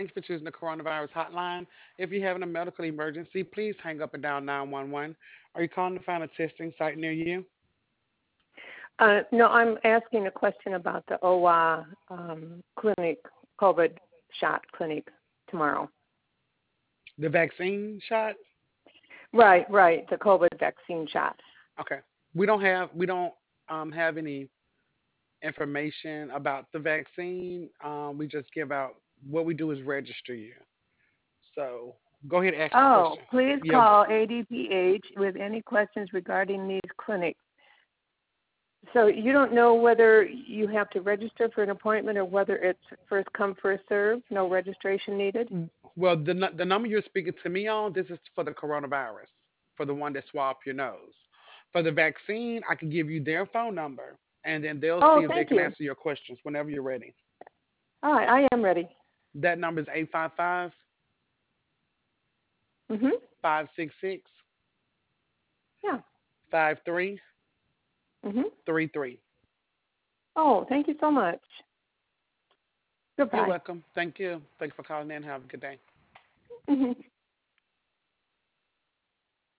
Thanks for choosing the coronavirus hotline. If you're having a medical emergency, please hang up and dial 911. Are you calling to find a testing site near you? No, I'm asking a question about the OWA clinic, COVID shot clinic tomorrow. The vaccine shot? Right, the COVID vaccine shot. Okay. We don't have any information about the vaccine. We just give out what we do is register you. So go ahead and ask your Oh, question. please Yeah. call ADPH with any questions regarding these clinics. So you don't know whether you have to register for an appointment or whether it's first come, first serve, no registration needed? Well, the number you're speaking to me on, this is for the coronavirus, for the one that swab your nose. For the vaccine, I can give you their phone number, and then they'll see Oh, if they thank can you. answer your questions whenever you're ready. All right, I am ready. That number is 855 Mhm. 566 Yeah. Mhm. 5333. Oh, thank you so much. You're Goodbye. welcome. Thank you. Thanks for calling in. Have a good day. Mhm.